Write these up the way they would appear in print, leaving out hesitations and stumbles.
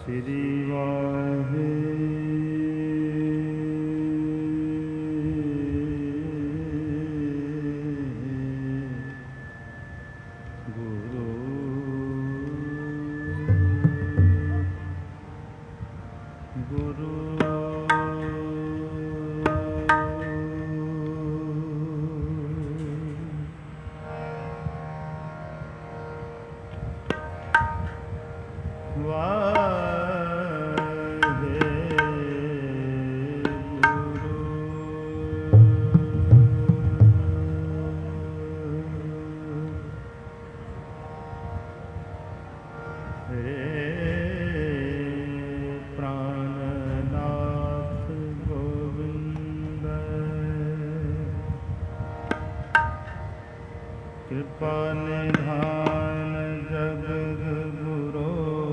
श्री वाहे गुरु गुरु कृपा निधान जगत गुरो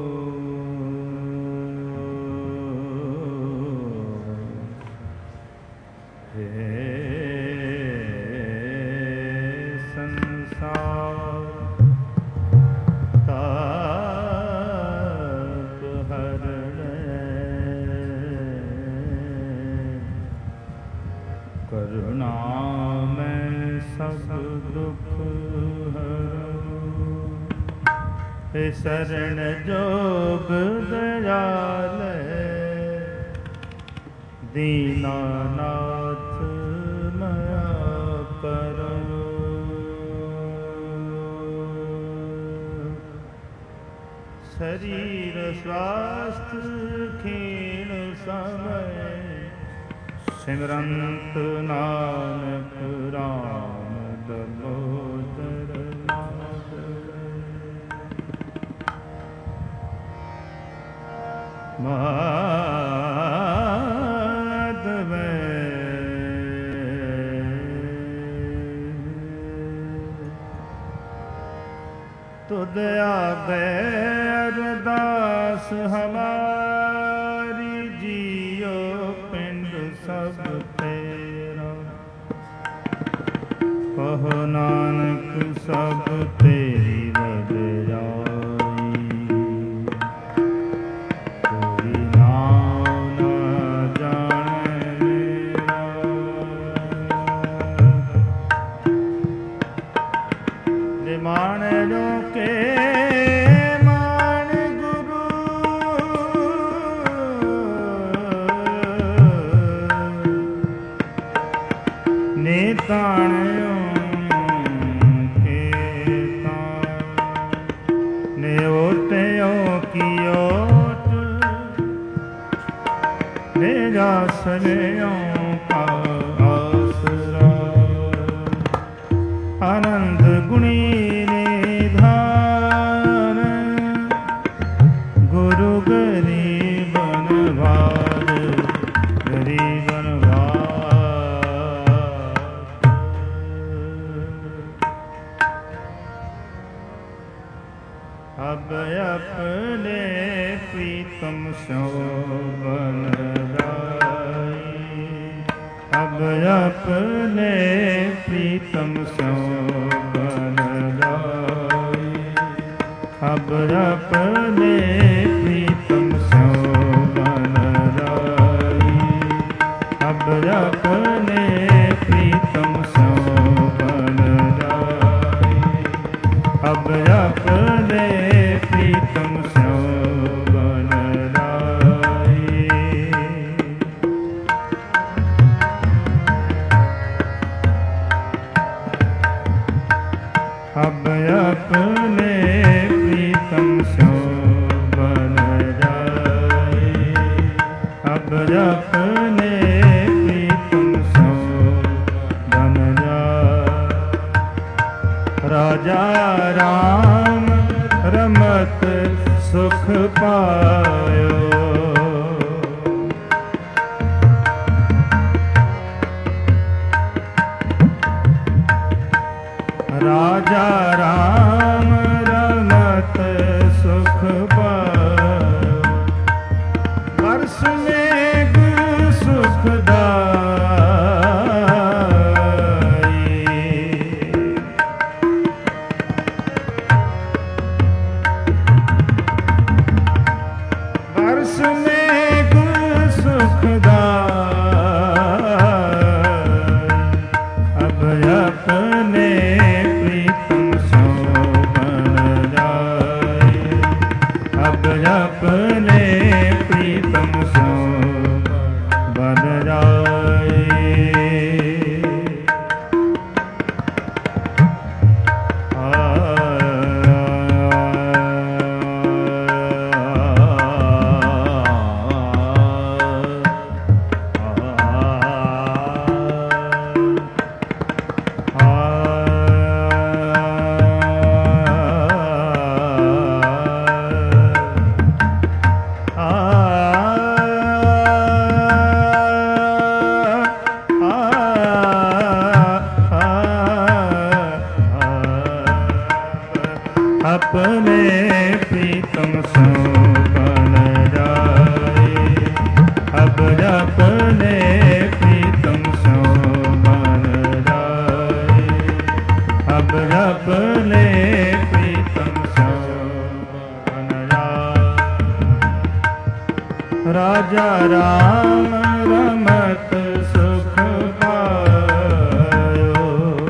हे संसार ताप हरण करुणा में सब दुख हे शरण जोग दयाल दीनानाथ मया करो शरीर स्वास्थ्य क्षीण समय सिमरंत नानक राम दामोदर माधव तुद आगे अरदास हमारी जियो पिंड सब तेरा कहो नानक सब तेरी रजाई कोई नाम न जाने निमान जो के ताणियों के ने ओटियों की ओट ने जासनियों का आसरा आनंद गुणी निधान गुरु गरीबन भार गरीबन अब अपने प्रीतम शोभन गाई अब अपने प्रीतम शोभन गाई अब अपने प्रीतम शोभन गाई अब अपने प्रीतम शोभन गाई अब अपने प्रीतम शोभन गाई अब अपने प्रीतम शोभन गाई अब अपने प्रीतम शोभन गाई राजा राम रमत सुख पायो राजा राम रमत सुख पायो वर्ष में सुखदाई बरस मेघ सुखदाई, अब अपने प्रीतम सो बन जाए, अब अपने प्रीतम सो बन जाए। अपने प्रीतम सो बन जाए, अब अपने प्रीतम सो बन जाए, अब अपने प्रीतम सो बन जाए। राजा राम रमत सुख पायो,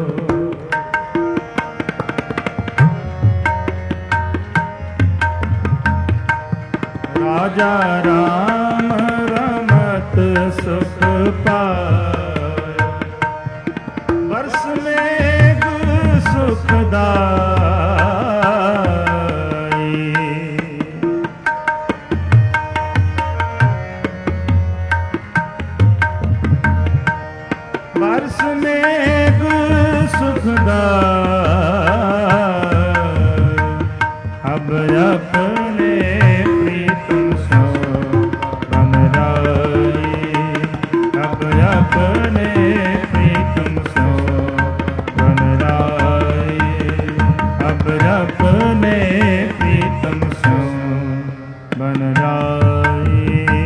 राजा राम रमत सुख पायो, बरस मेघ सुखदाई, बरस मेघ सुखदाई, अब अपने अपने प्रीतम सो बन जाए, अब अपने प्रीतम सो बन जाए।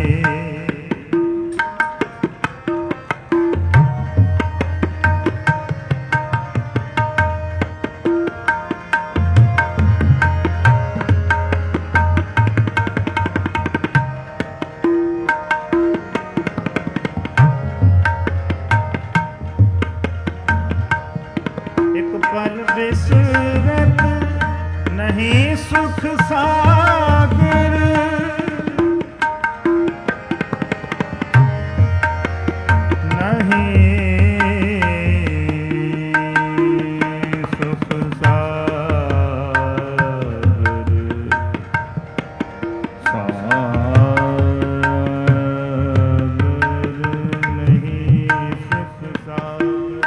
पल बिसरत नहीं सुख सागर, नहीं सुख सागर, नहीं सुख सागर,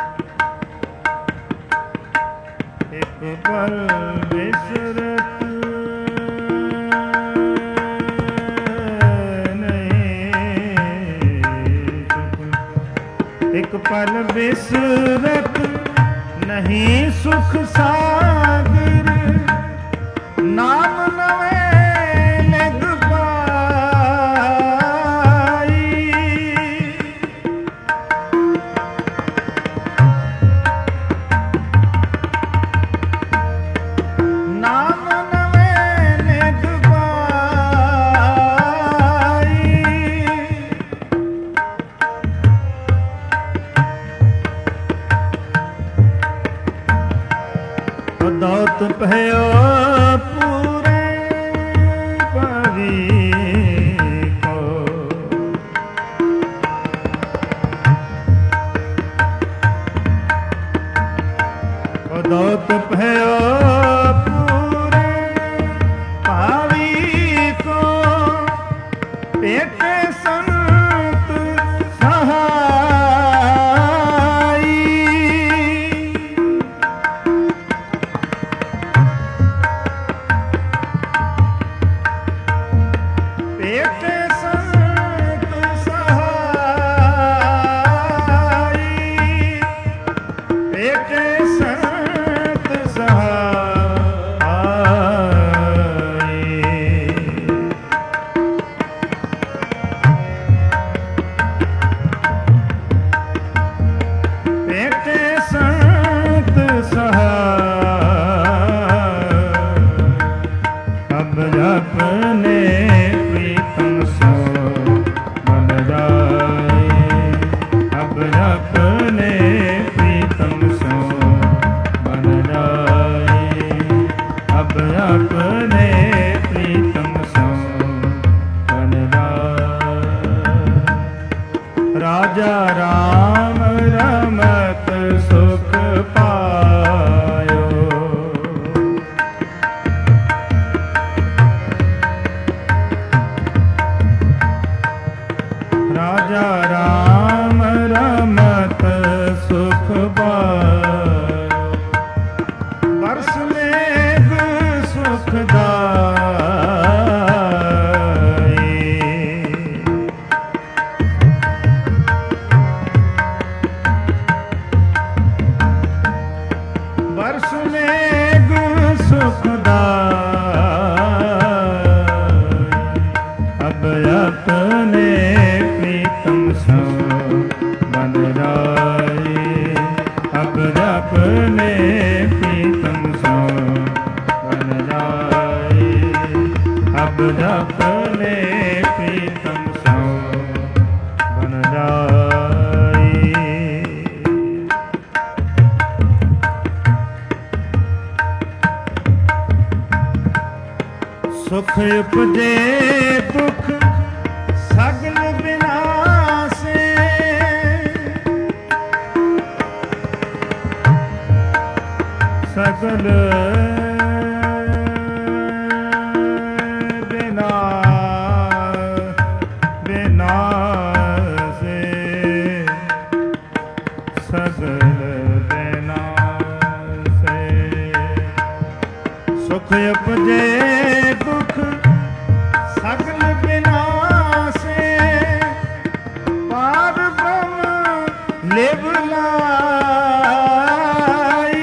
एक पल बिसरत नहीं, एक पल बिसरत नहीं सुख सागर, नाम नवे लिख पाई, नाम नवे लिख पाई, दौत भयो पूरे पवी को, दौत भयो पूरे पावी को, पेट संत सहाई, पेट संत सहाई, पेट संत सहाई, पेट संत सहाय, अब अपने प्रीतम अब अपने प्रीतम सो बन जाए, अब अपने प्रीतम सो बन जाए, अब अपने प्रीतम सो बन जाए। सुख उपजे दुख सगल विनाशे, सगल विनाशे, सगल विनाशे। सुख उपजे दुख सगल विनाशे, पार ब्रह्म लिव लाई।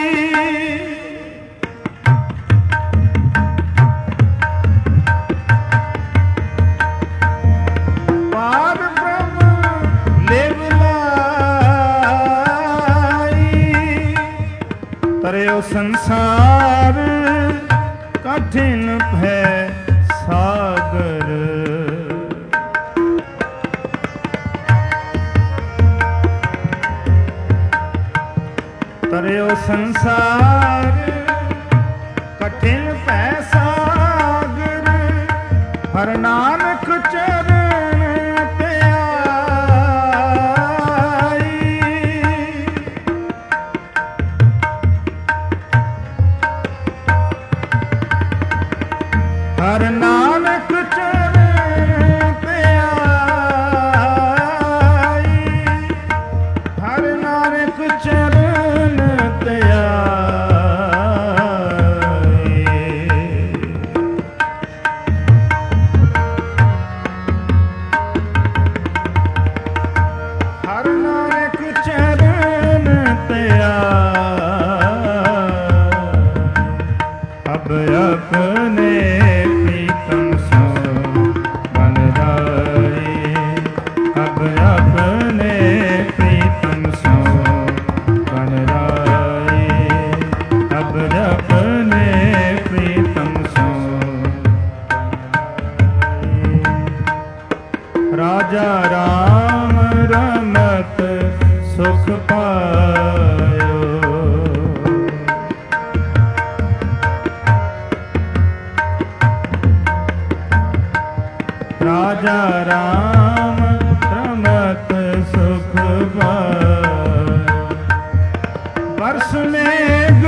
पार ब्रह्म लिव लाई, तरयो संसार कठिन है सागर। तरयो संसार कठिन है सागर, हर नानक चरण ते आई। हर नानक चरण पे आई, हर नानक चरण ते आई। हर नानक चरण ते आई, अब अपने राजा राम रमत सुख पायो। राजा राम रमत सुख पायो, वर्ष मेघ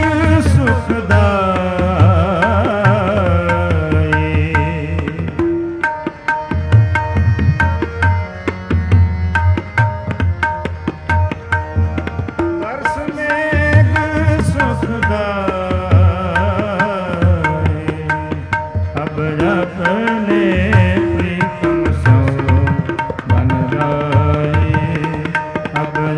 सुखदाई। वर्ष मेघ सुखदाई, अब अपने प्रीतम सो बन जाए, अब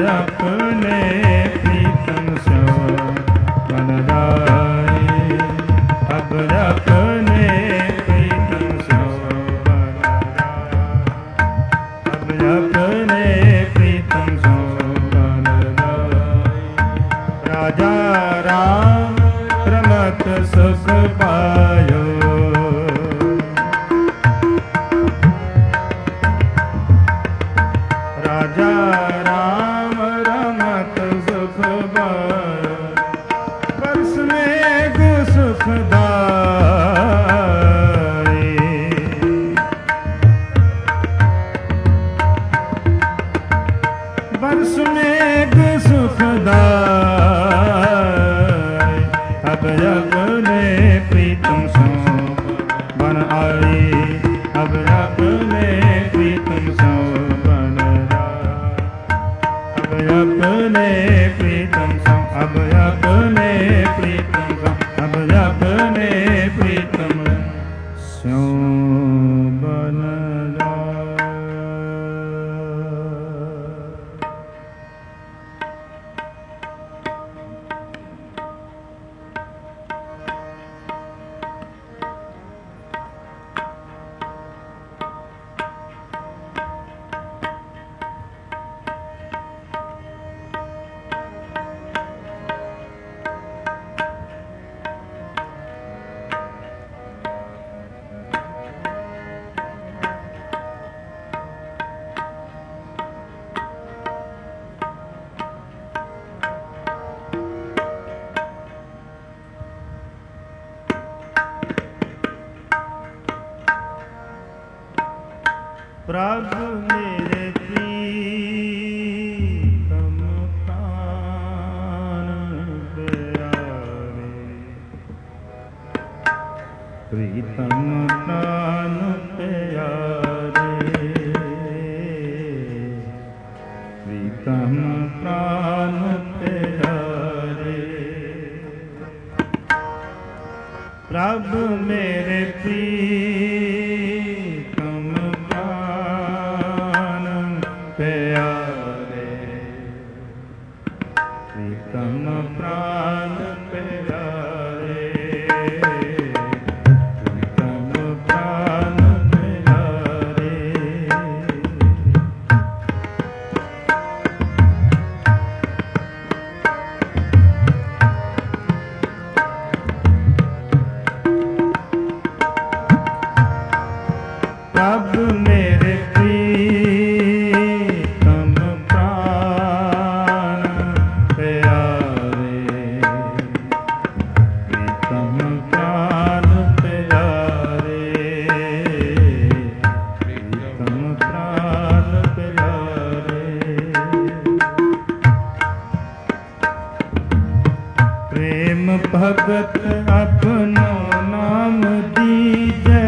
प्रभु मेरे प्रीतम प्राण प्यारे, प्रीतम प्राण प्यारे, प्रीतम प्राण प्यारे, प्रभु मेरे प्रीतम प्राण प्यारे, प्रीतम प्राण प्यारे, प्रीतम प्राण प्यारे, प्रभु मेरे प्रीतम प्राण प्यारे, प्रीतम प्राण प्यारे, प्रीतम प्राण प्यारे, प्रेम भगत अपनो नाम दीजै,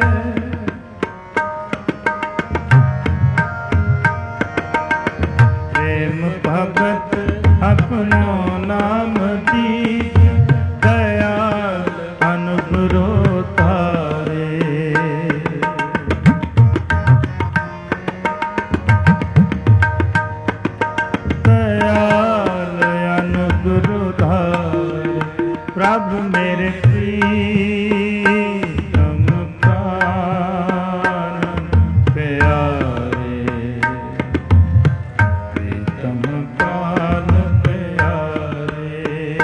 भगत अपनो नाम दीज, दयाल अनुग्रो तारे, दयाल अनुग्रो तारे, प्रभु मेरे प्रीतम प्राण प्यारे, प्रीतम प्राण प्यारे,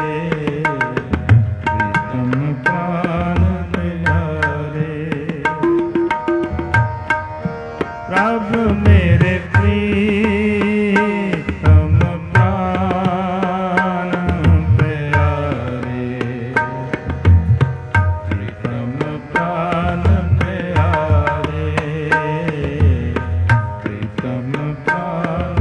प्रीतम प्राण प्यारे, प्रभु मेरे प्रीतम प्राण प्यारे, प्रीतम प्राण प्यारे, प्रीतम प्राण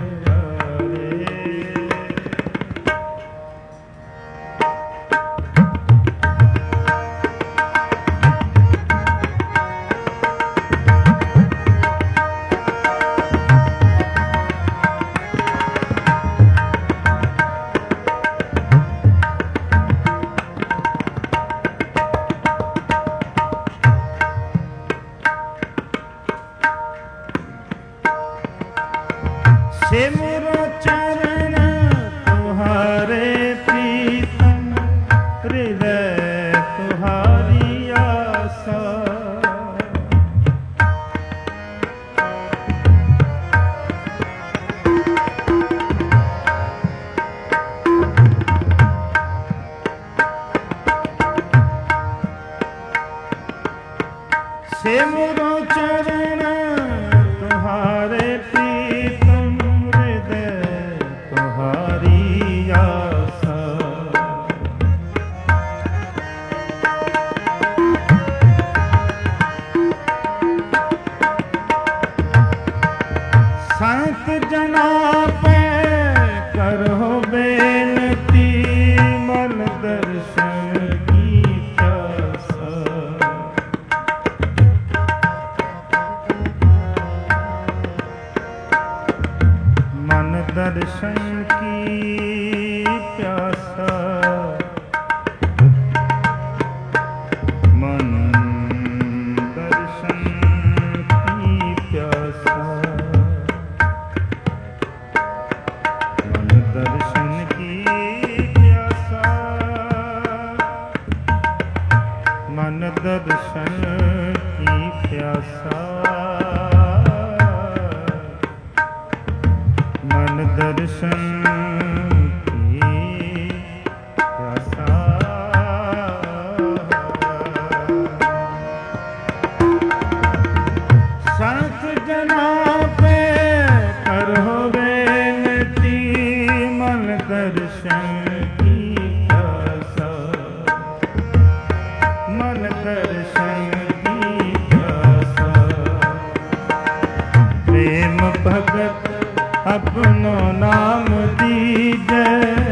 सिमरो चरण तुम्हारे प्रीतम, हृदय तुम्हारी आशा, सिमरो चरण तुम्हारे प्रीतम, हृदय तुम्हारी आशा, संत जना पे करो बेनती, मन दर्शन की प्यासा, मन दर्शन की प्यासा, मन दर्शन की प्यासा, मन दर्शन की प्यासा, मन दर्शन की प्यासा, मन दर्शन की प्यासा, संत जना पे करो बेनती, मन दर्शन की प्यासा, मन दर्शन की प्यासा, भगत अपनो नाम दीजे।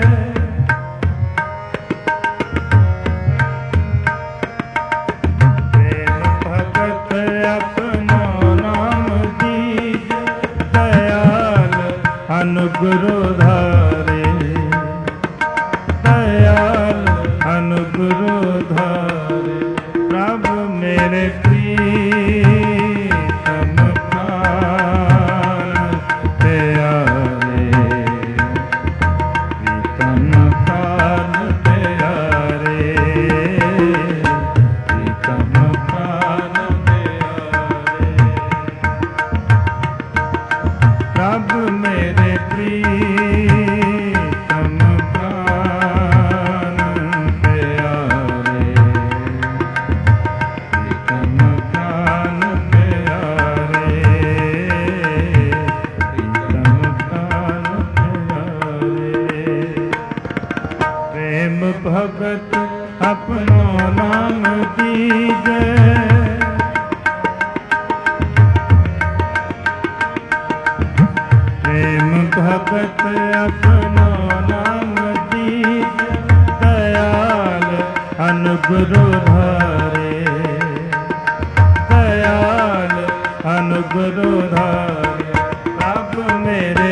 प्रेम भगत अपनो नाम दीजे, दयाल अनुगुरु धारे, दयाल अनुगुरु धारे। प्रभु मेरे प्रीतम प्राण प्यारे, प्रीतम प्राण प्यारे, प्रीतम प्राण प्यारे। प्रभु मेरे प्रीतम प्राण प्यारे, प्रीतम प्राण प्यारे, प्रीतम प्राण प्यारे। प्रेम भगत अपनो नाम दीजे, प्रेम भगत अपनो नाम दीजे, दयाल अनुगुरु धारे, दयाल अनुगुरु धारे। प्रभु मेरे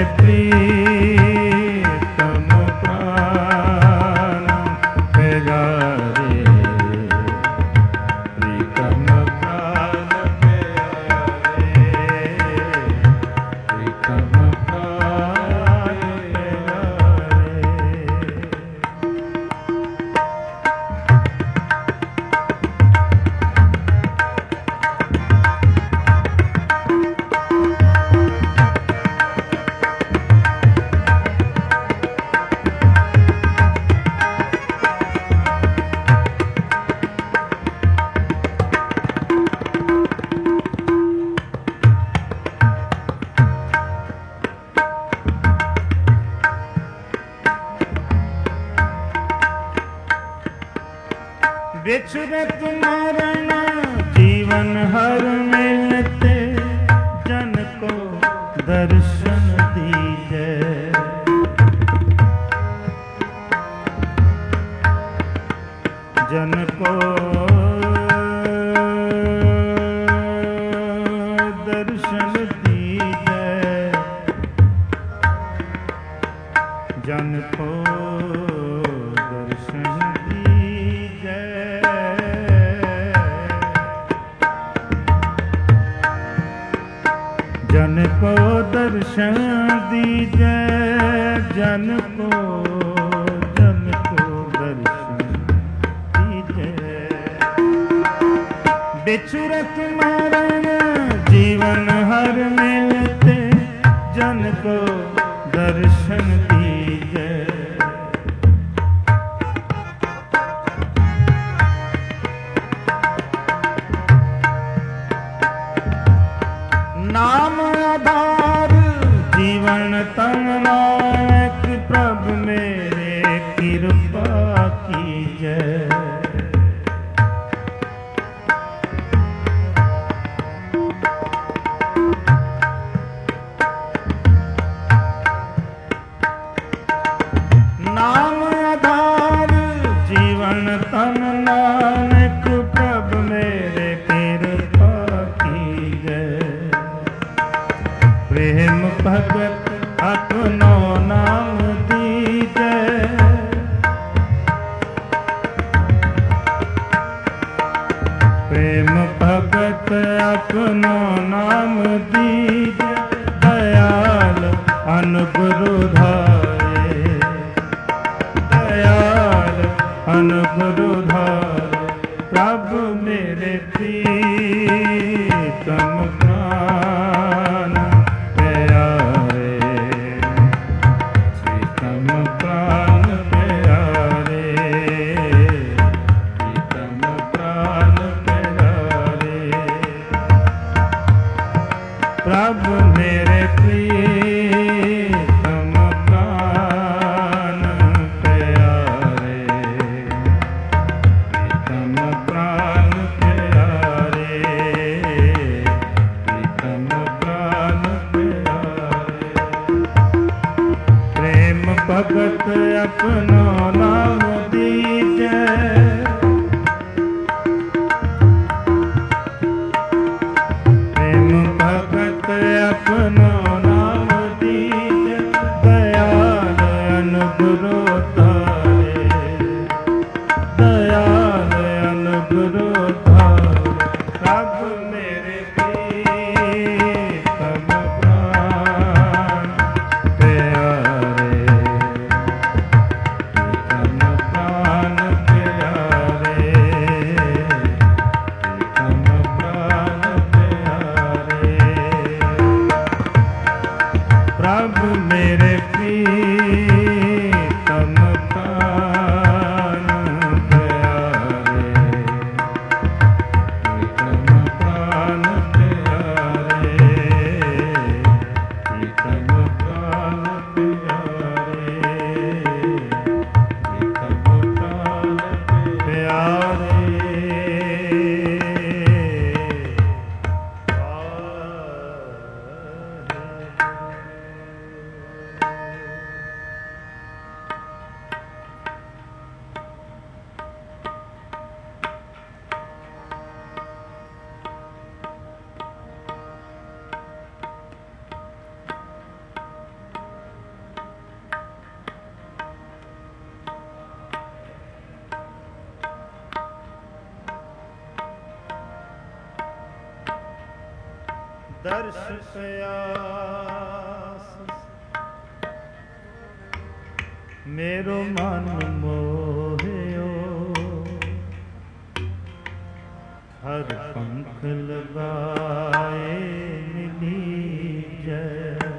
प्रीतम प्राण प्यारे, प्रीतम प्राण प्यारे, प्रीतम प्राण प्यारे। बिछुरत मरण जीवन हर मिलते, जन को दर्शन दीजे। जन को दर्शन दीजे, जन को दर्शन दीजे। जन को दर्शन दीजे, जन को दर्शन दीजे। बिछुरत मरण जीवन हर मिलते, जन को दर्शन दीजे। नाम आधार जीवन तन नायक, प्रभु मेरे कृपा कीजे। नाम आधार जीवन तन नानक, प्रभु मेरे कृपा कीजे। प्रेम भगत अपनो नाम दीजे, प्रेम भगत अपनो नाम दीजे। दयाल अनुगुरु धारे, दयाल अनुगुरु धारे। प्रभु मेरे प्रीतम प्राण प्यारे, प्रीतम प्राण प्यारे, प्रीतम प्राण प्यारे। प्रभु मेरे प्रीतम प्राण प्यारे, प्रीतम प्राण प्यारे, प्रीतम प्राण प्यारे। भगत अपनो नाम दीजै, प्रेम भगत अपनो नाम दीजै, दयाल अनुग्रह तारे, दयाल अनुग्रह तारे, प्रभ मेरे प्रीतम प्राण प्यारे, प्रीतम प्राण प्यारे, प्रीतम प्राण प्यारे, प्रभ मेरे प्रीतम प्राण प्यारे, प्रीतम प्राण प्यारे, प्रीतम प्राण प्यारे, प्रीतम प्राण प्यारे। दर्श प्यास मेरो मन मोहियो, हर पंख लगाए लीजै,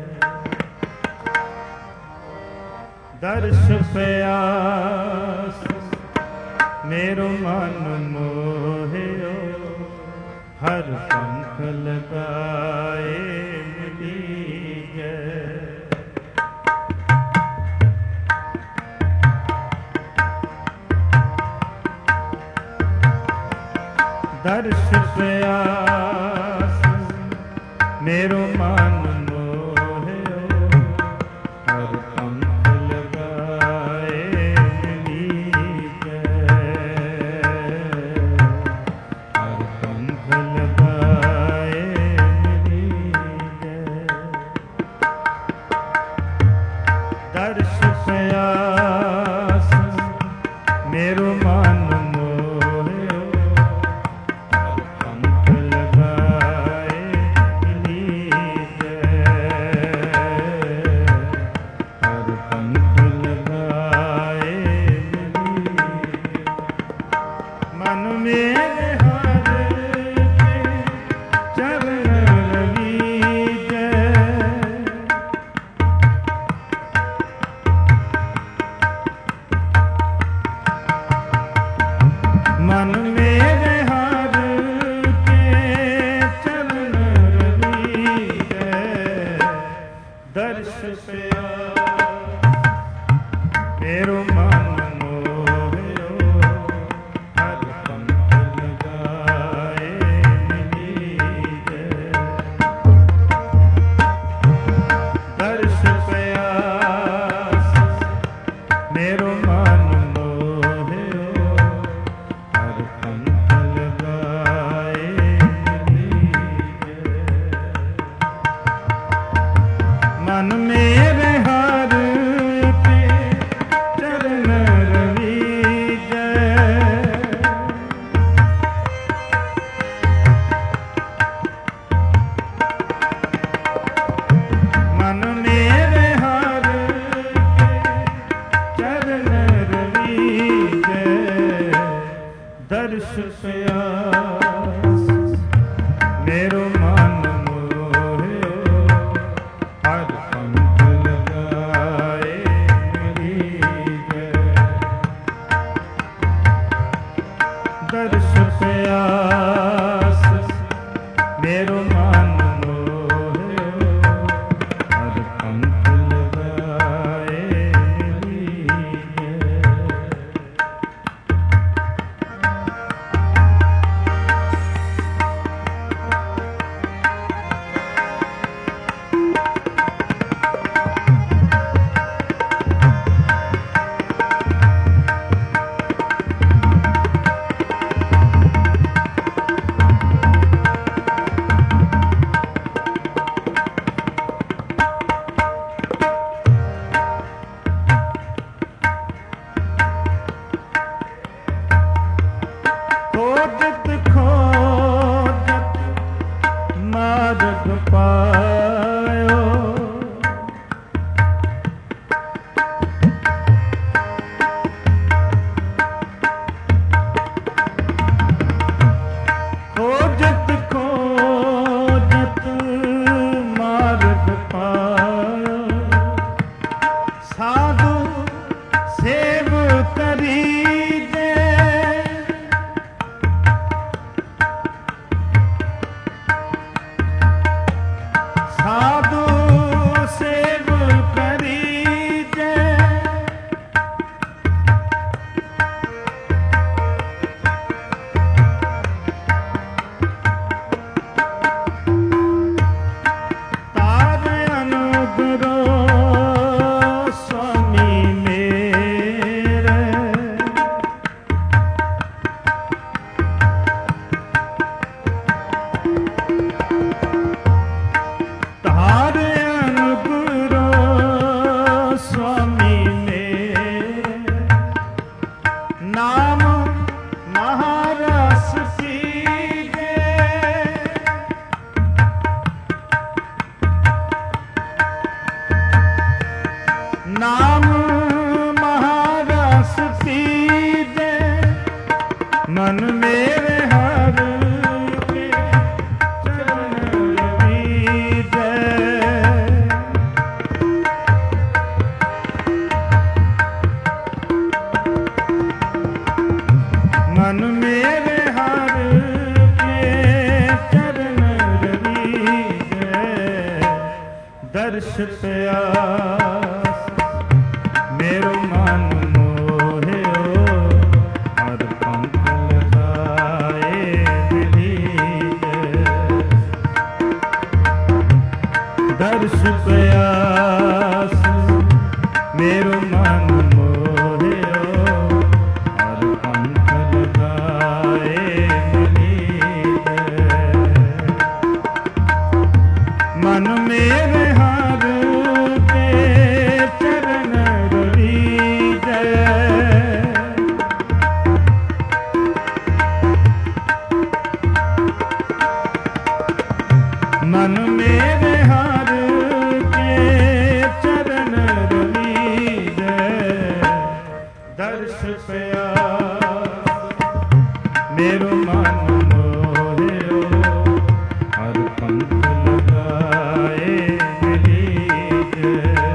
दर्श प्यास मेरो मन मोहियो, हर पंख लगाए लीजै, दर्श प्यास मेरो मन मोहियो, हर पंख लगाए लीजै, हर पंख लगाए लीजै, दर्श प्यास मेरो मन मोहियो, हर पंख लगाए लीजै, पायो खोजत खोजत मार्ग पायो साधु सेव करी साधु सेव करीजे तार अनुग्रह स्वामी मेरे तार अनुग्रह स्वामी मेरे नाम महारस पीजे नाम महारस पीजे मन मेरे हर के चरण लीजे मन मेरे हर के चरण लीजे दर्श प्यास मेरो मन मोहियो हर पंख लगाए लीजे दर्श प्यास मेरो मन मोहियो हर पंख लगाए लीजे मन मेरे हर के चरण लीजे मन मेरे हर के चरण लीजे दर्श प्यास मेरो मन मोहियो हर पंख लगाए लीजे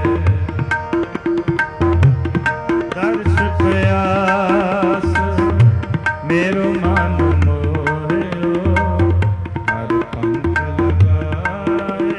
दर्श प्यास मेरो मन मोहियो हर पंख लगाए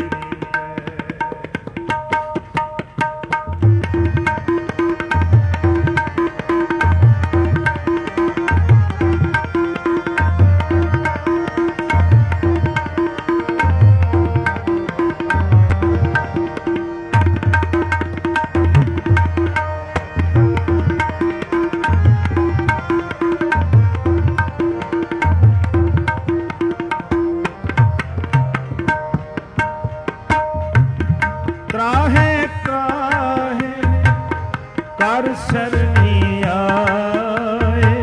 त्राहे त्राहे कर शरणी आए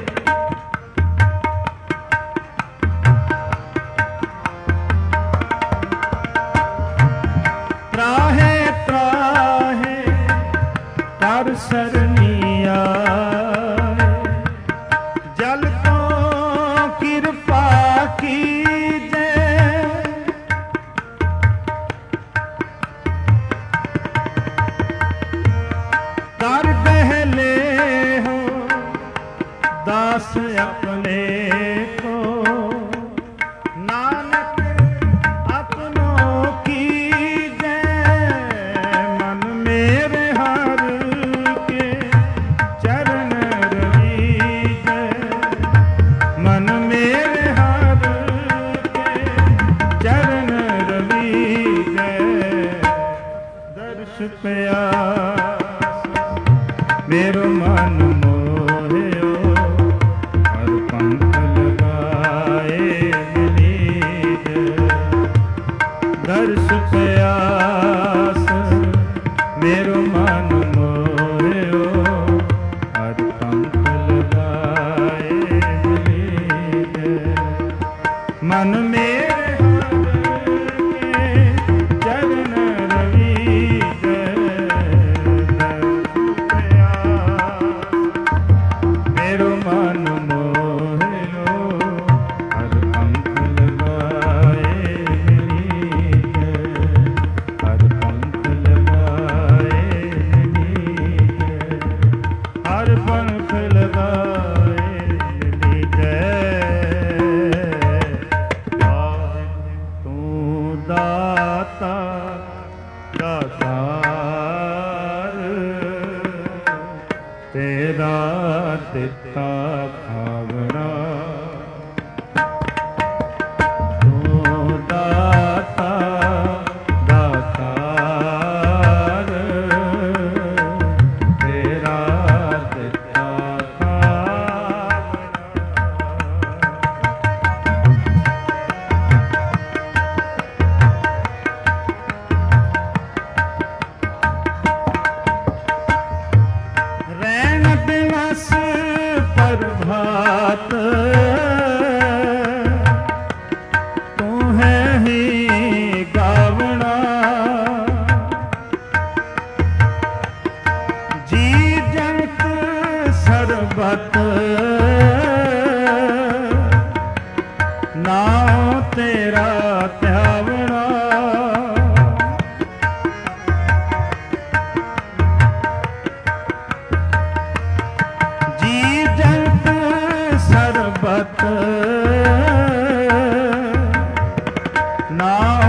त्राहे त्राहे कर शरणी आए जल तो कृपा कीजे कर बहले हो दास अपने को नानक अपनों की जय मन मेरे हर के चरण लीजे मन मेरे हर के चरण लीजे दर्श प्यास मेरो मन मोहियो हर पंख लगाए लीजे दर्श प्यास मेरो मन मोहियो हर पंख लगाए लीजे मन मेरे दाता दातार तेरा दिता भावना तू दाता दातार तेरा दिता प्रभात तू है ही गावना जी जंत सरबत नाम तेरा त्यावना सरबत नाम